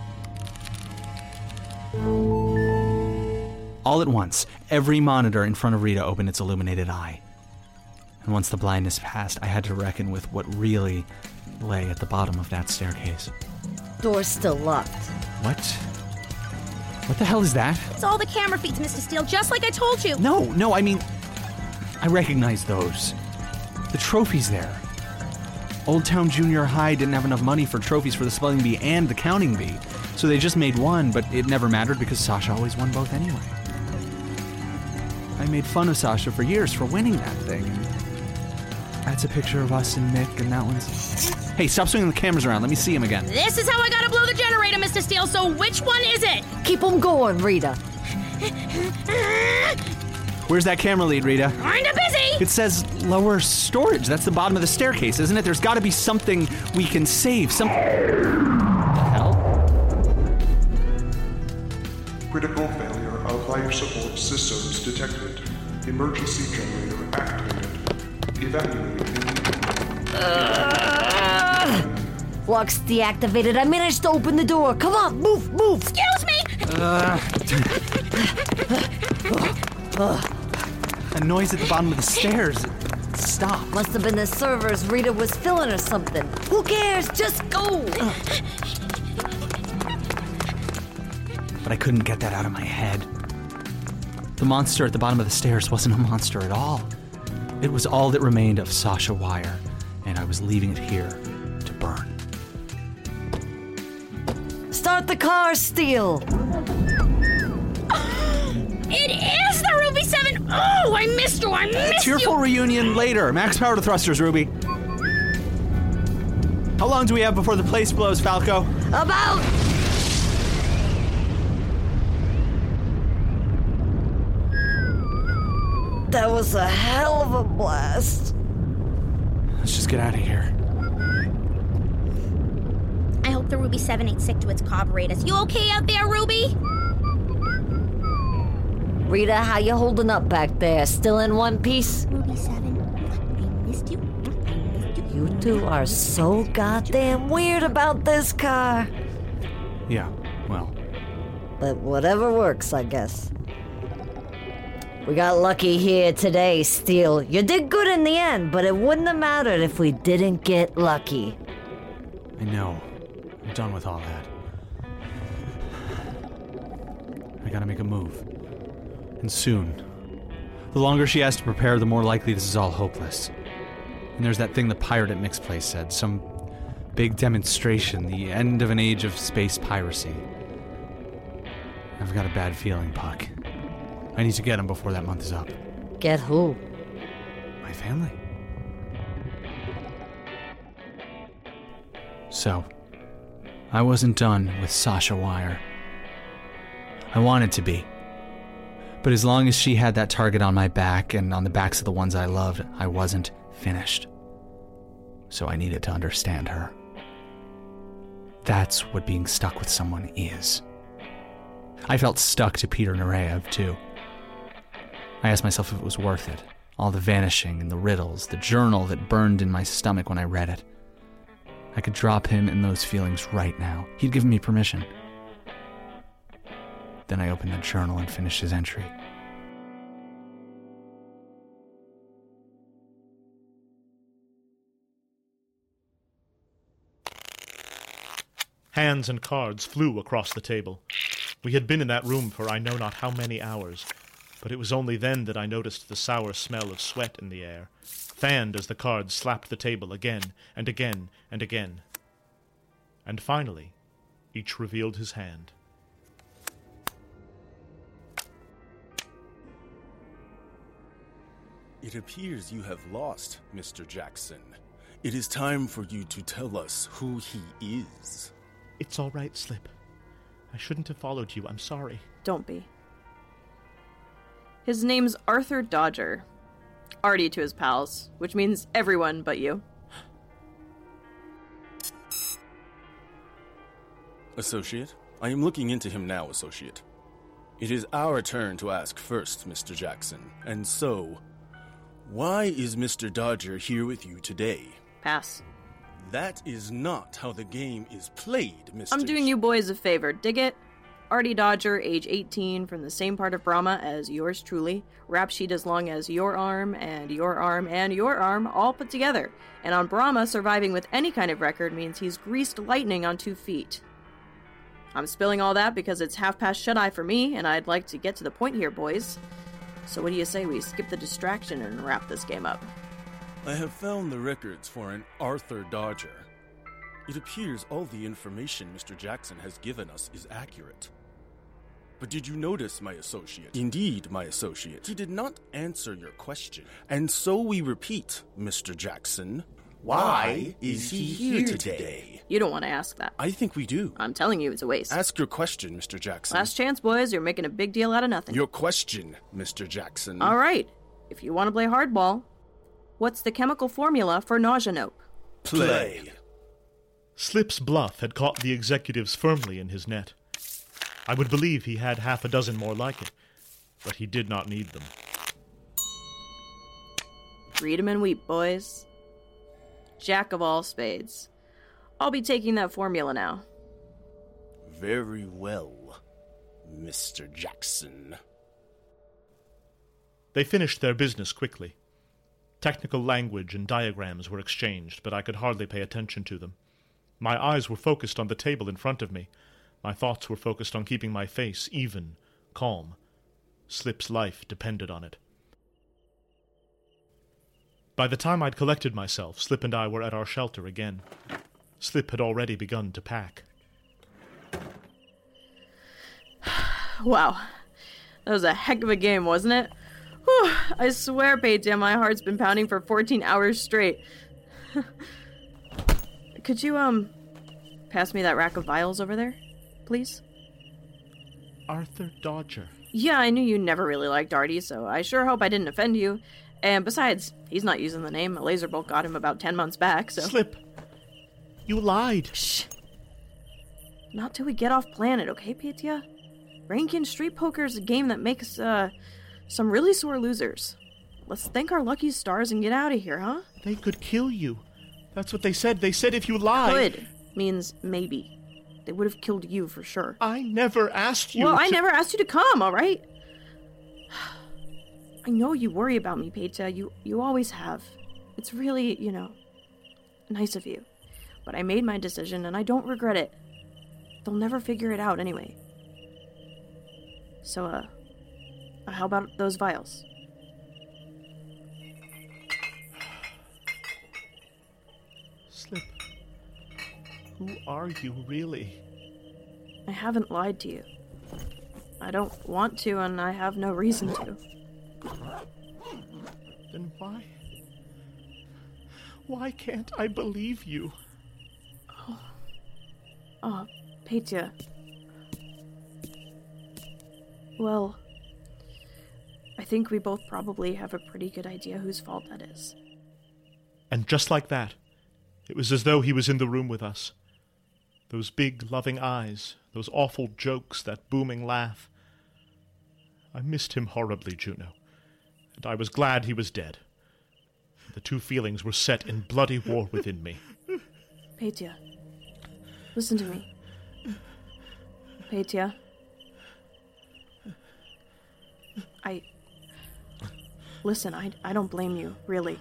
All at once, every monitor in front of Rita opened its illuminated eye. And once the blindness passed, I had to reckon with what really lay at the bottom of that staircase. Door's still locked. What? What the hell is that? It's all the camera feeds, Mr. Steele, just like I told you. No, I mean, I recognize those. The trophies there. Old Town Junior High didn't have enough money for trophies for the spelling bee and the counting bee, so they just made one, but it never mattered because Sasha always won both anyway. I made fun of Sasha for years for winning that thing. That's a picture of us and Nick, and that one's... Hey, stop swinging the cameras around. Let me see him again. This is how I gotta blow the generator, Mr. Steele, so which one is it? Keep them going, Rita. Where's that camera lead, Rita? Kinda busy! It says lower storage. That's the bottom of the staircase, isn't it? There's gotta be something we can save. Some... hell? Critical failure of life support systems detected. Emergency generator activated. Evaluating. Lock's deactivated. I managed to open the door. Come on, move! Excuse me! A noise at the bottom of the stairs. Stop. Must have been the servers Rita was filling or something. Who cares? Just go! But I couldn't get that out of my head. The monster at the bottom of the stairs wasn't a monster at all. It was all that remained of Sasha Wire, and I was leaving it here to burn. Start the car, Steele! It is the Ruby 7! Oh, I missed you! I missed you! Cheerful reunion later. Max power to thrusters, Ruby. How long do we have before the place blows, Falco? About... That was a hell of a blast. Let's just get out of here. I hope the Ruby 7 ain't sick to its carburetors. You okay out there, Ruby? Rita, how you holding up back there? Still in one piece? Ruby 7, I missed you. You two are so goddamn weird about this car. Yeah, well. But whatever works, I guess. We got lucky here today, Steele. You did good in the end, but it wouldn't have mattered if we didn't get lucky. I know. I'm done with all that. I gotta make a move. And soon. The longer she has to prepare, the more likely this is all hopeless. And there's that thing the pirate at Nick's place said. Some big demonstration, the end of an age of space piracy. I've got a bad feeling, Puck. I need to get him before that month is up. Get who? My family. So, I wasn't done with Sasha Wire. I wanted to be. But as long as she had that target on my back and on the backs of the ones I loved, I wasn't finished. So I needed to understand her. That's what being stuck with someone is. I felt stuck to Peter Nureyev, too. I asked myself if it was worth it. All the vanishing and the riddles, the journal that burned in my stomach when I read it. I could drop him in those feelings right now. He'd given me permission. Then I opened the journal and finished his entry. Hands and cards flew across the table. We had been in that room for I know not how many hours, but it was only then that I noticed the sour smell of sweat in the air, fanned as the cards slapped the table again and again and again. And finally, each revealed his hand. It appears you have lost, Mr. Jackson. It is time for you to tell us who he is. It's all right, Slip. I shouldn't have followed you. I'm sorry. Don't be. His name's Arthur Dodger. Artie to his pals, which means everyone but you. Associate, I am looking into him now, Associate. It is our turn to ask first, Mr. Jackson. And so, why is Mr. Dodger here with you today? Pass. That is not how the game is played, Mr. I'm doing you boys a favor, dig it? Artie Dodger, age 18, from the same part of Brahma as yours truly. Rap sheet as long as your arm, and your arm, and your arm, all put together. And on Brahma, surviving with any kind of record means he's greased lightning on 2 feet. I'm spilling all that because it's half past shut-eye for me, and I'd like to get to the point here, boys. So what do you say we skip the distraction and wrap this game up? I have found the records for an Arthur Dodger. It appears all the information Mr. Jackson has given us is accurate. But did you notice, my associate? Indeed, my associate. He did not answer your question. And so we repeat, Mr. Jackson. Why is he here today? You don't want to ask that. I think we do. I'm telling you, it's a waste. Ask your question, Mr. Jackson. Last chance, boys. You're making a big deal out of nothing. Your question, Mr. Jackson. All right. If you want to play hardball, what's the chemical formula for nausea nope? Play. Slip's bluff had caught the executives firmly in his net. I would believe he had half a dozen more like it, but he did not need them. Read 'em and weep, boys. Jack of all spades. I'll be taking that formula now. Very well, Mr. Jackson. They finished their business quickly. Technical language and diagrams were exchanged, but I could hardly pay attention to them. My eyes were focused on the table in front of me. My thoughts were focused on keeping my face even, calm. Slip's life depended on it. By the time I'd collected myself, Slip and I were at our shelter again. Slip had already begun to pack. Wow. That was a heck of a game, wasn't it? Whew, I swear, Peyton, my heart's been pounding for 14 hours straight. Could you, pass me that rack of vials over there, please? Arthur Dodger. Yeah, I knew you never really liked Artie, so I sure hope I didn't offend you. And besides, he's not using the name. A laser bolt got him about 10 months back, so... Slip! You lied! Shh! Not till we get off planet, okay, Petya? Rankin Street Poker is a game that makes, some really sore losers. Let's thank our lucky stars and get out of here, huh? They could kill you. That's what they said. They said if you lied... Could means maybe. They would have killed you for sure. I never asked you Well, I never asked you to come, alright? I know you worry about me, Peta. You always have. It's really, nice of you. But I made my decision, and I don't regret it. They'll never figure it out anyway. So, how about those vials? Slip, who are you really? I haven't lied to you. I don't want to, and I have no reason to. Then why can't I believe you? Petya. Well, I think we both probably have a pretty good idea whose fault that is. And just like that, it was as though he was in the room with us. Those big, loving eyes, those awful jokes, that booming laugh. I missed him horribly, Juno, and I was glad he was dead. The two feelings were set in bloody war within me. Petya, listen to me. Petya. Listen, I don't blame you, really.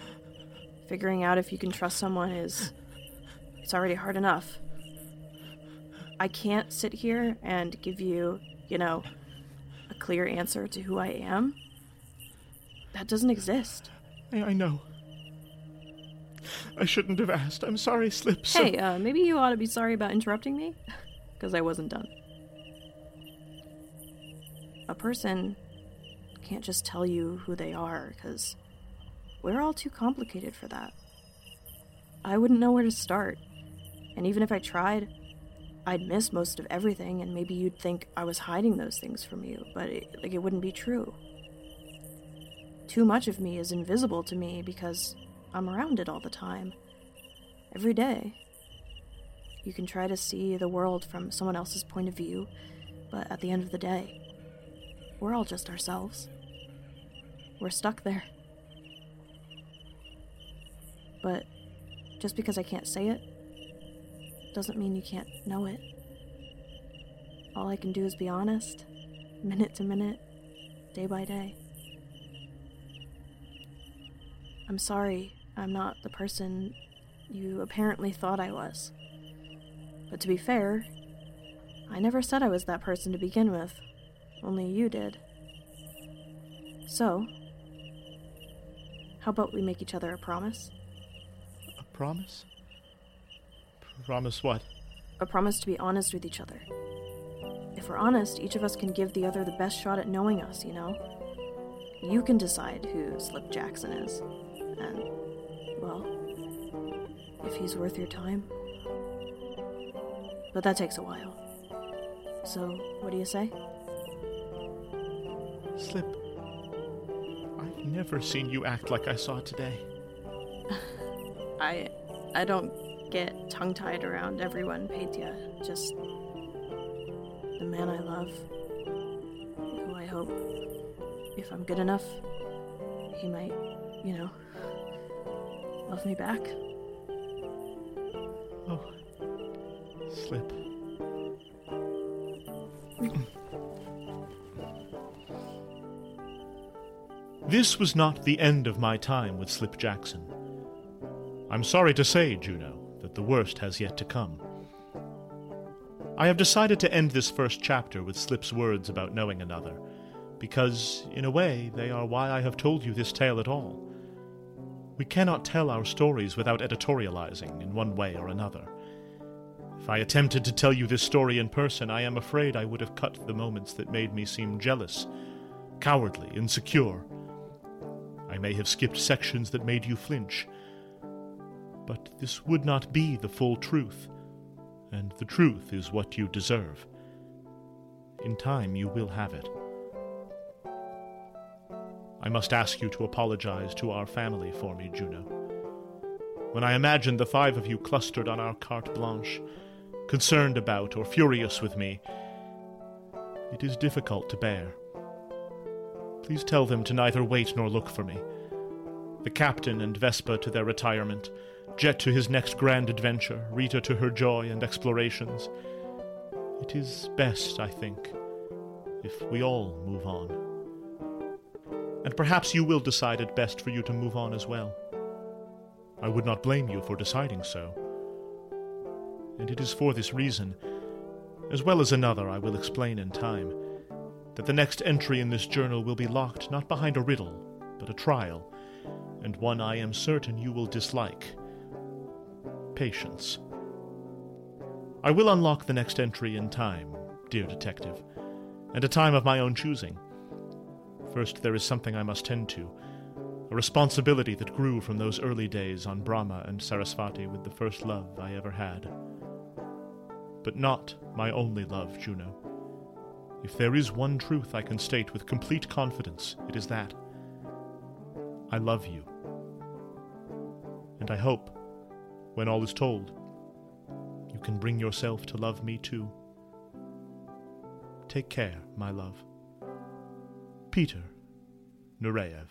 Figuring out if you can trust someone it's already hard enough. I can't sit here and give you, a clear answer to who I am. That doesn't exist. I know. I shouldn't have asked. I'm sorry, Slip. Hey, maybe you ought to be sorry about interrupting me, because I wasn't done. A person can't just tell you who they are, because we're all too complicated for that. I wouldn't know where to start, and even if I tried, I'd miss most of everything, and maybe you'd think I was hiding those things from you, but it wouldn't be true. Too much of me is invisible to me because I'm around it all the time. Every day. You can try to see the world from someone else's point of view, but at the end of the day, we're all just ourselves. We're stuck there. But just because I can't say it, doesn't mean you can't know it. All I can do is be honest, minute to minute, day by day. I'm sorry, I'm not the person you apparently thought I was. But to be fair, I never said I was that person to begin with. Only you did. So, how about we make each other a promise? A promise? Promise what? A promise to be honest with each other. If we're honest, each of us can give the other the best shot at knowing us, You can decide who Slip Jackson is. And, well, if he's worth your time. But that takes a while. So, what do you say? Slip, I've never seen you act like I saw today. I don't get tongue-tied around everyone, Petya. Just the man I love, who I hope, if I'm good enough, he might, love me back. Oh, Slip. This was not the end of my time with Slip Jackson. I'm sorry to say, Juno, that the worst has yet to come. I have decided to end this first chapter with Slip's words about knowing another, because, in a way, they are why I have told you this tale at all. We cannot tell our stories without editorializing in one way or another. If I attempted to tell you this story in person, I am afraid I would have cut the moments that made me seem jealous, cowardly, insecure. I may have skipped sections that made you flinch. But this would not be the full truth, and the truth is what you deserve. In time, you will have it. I must ask you to apologize to our family for me, Juno. When I imagine the 5 of you clustered on our carte blanche, concerned about or furious with me, it is difficult to bear. Please tell them to neither wait nor look for me. The captain and Vespa to their retirement, Jet to his next grand adventure, Rita to her joy and explorations. It is best, I think, if we all move on. And perhaps you will decide it best for you to move on as well. I would not blame you for deciding so. And it is for this reason, as well as another I will explain in time, that the next entry in this journal will be locked not behind a riddle, but a trial, and one I am certain you will dislike. Patience. I will unlock the next entry in time, dear detective, and a time of my own choosing. First, there is something I must tend to, a responsibility that grew from those early days on Brahma and Sarasvati with the first love I ever had. But not my only love, Juno. If there is one truth I can state with complete confidence, it is that. I love you. And I hope, when all is told, you can bring yourself to love me too. Take care, my love. Peter Nureyev.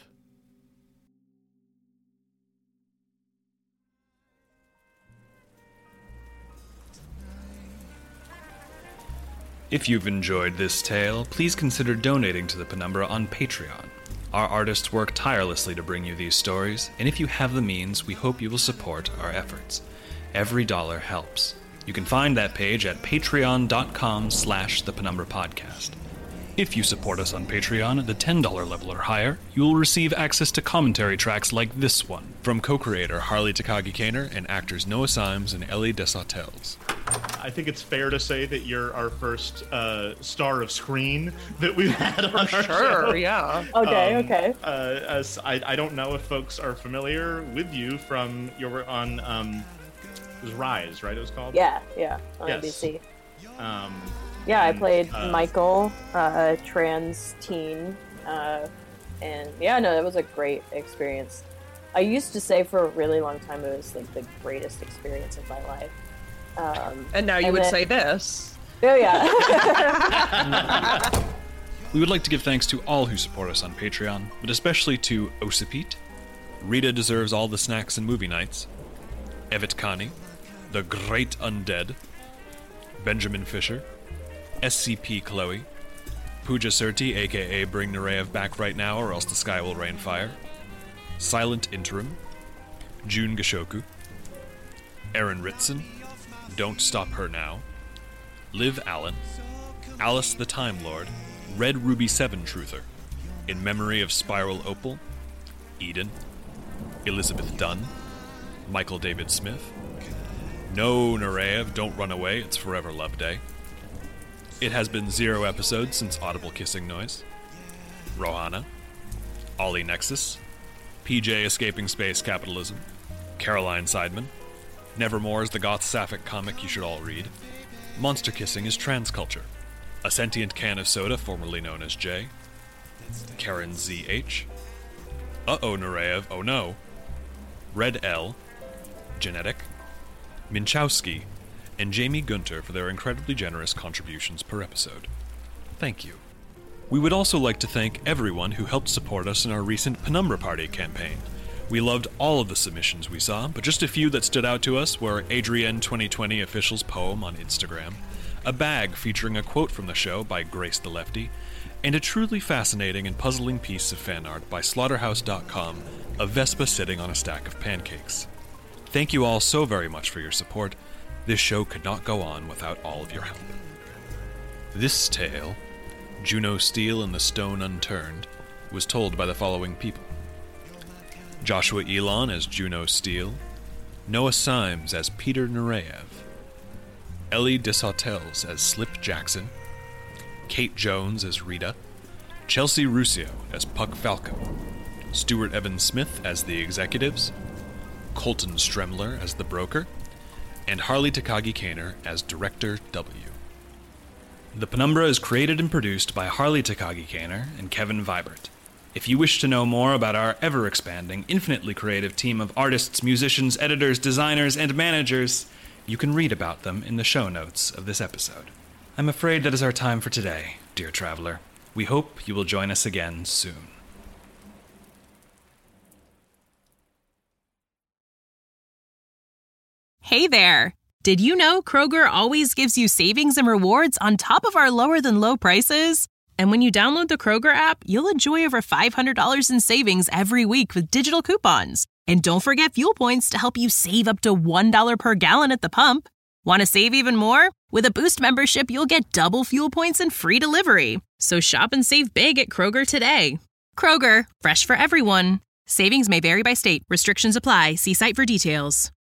If you've enjoyed this tale, please consider donating to the Penumbra on Patreon. Our artists work tirelessly to bring you these stories, and if you have the means, we hope you will support our efforts. Every dollar helps. You can find that page at patreon.com/thpenumbrapodcast. If you support us on Patreon at the $10 level or higher, you will receive access to commentary tracks like this one from co-creator Harley Takagi Kaner and actors Noah Symes and Ellie Desautel. I think it's fair to say that you're our first star of screen that we've had on our show. Yeah. Okay. As I don't know if folks are familiar with you from your work on it was Rise, right? It was called. Yeah, on NBC. Yeah, I played Michael, trans teen, and it was a great experience. I used to say for a really long time it was like the greatest experience of my life. And now you would say this. Oh yeah. We would like to give thanks to all who support us on Patreon, but especially to Osipete, Rita Deserves All the Snacks and Movie Nights, Evet Kani, The Great Undead, Benjamin Fisher, SCP Chloe, Pooja Surti, aka Bring Nureyev back right now or else the sky will rain fire, Silent Interim, June Gashoku, Aaron Ritson, Don't Stop Her Now, Liv Allen, Alice the Time Lord, Red Ruby 7 Truther, In Memory of Spiral Opal, Eden, Elizabeth Dunn, Michael David Smith, No Nureyev, Don't Run Away, It's Forever Love Day. It has been 0 episodes since Audible Kissing Noise, Rohana, Ollie Nexus, PJ Escaping Space Capitalism, Caroline Seidman, Nevermore is the goth sapphic comic you should all read, Monster Kissing is Transculture, A Sentient Can of Soda, formerly known as J, Karen ZH, Uh-oh Nureyev, Oh No, Red L, Genetic, Minchowski, and Jamie Gunter for their incredibly generous contributions per episode. Thank you. We would also like to thank everyone who helped support us in our recent Penumbra Party campaign. We loved all of the submissions we saw, but just a few that stood out to us were Adrienne 2020 Official's poem on Instagram, a bag featuring a quote from the show by Grace the Lefty, and a truly fascinating and puzzling piece of fan art by Slaughterhouse.com of Vespa sitting on a stack of pancakes. Thank you all so very much for your support. This show could not go on without all of your help. This tale, Juno Steele and the Stone Unturned, was told by the following people: Joshua Elon as Juno Steele, Noah Symes as Peter Nureyev, Ellie Desautels as Slip Jackson, Kate Jones as Rita, Chelsea Ruscio as Puck Falco, Stuart Evan Smith as the Executives, Colton Stremler as the Broker, and Harley Takagi Kaner as Director W. The Penumbra is created and produced by Harley Takagi Kaner and Kevin Vibert. If you wish to know more about our ever-expanding, infinitely creative team of artists, musicians, editors, designers, and managers, you can read about them in the show notes of this episode. I'm afraid that is our time for today, dear traveler. We hope you will join us again soon. Hey there! Did you know Kroger always gives you savings and rewards on top of our lower-than-low prices? And when you download the Kroger app, you'll enjoy over $500 in savings every week with digital coupons. And don't forget fuel points to help you save up to $1 per gallon at the pump. Want to save even more? With a Boost membership, you'll get double fuel points and free delivery. So shop and save big at Kroger today. Kroger, fresh for everyone. Savings may vary by state. Restrictions apply. See site for details.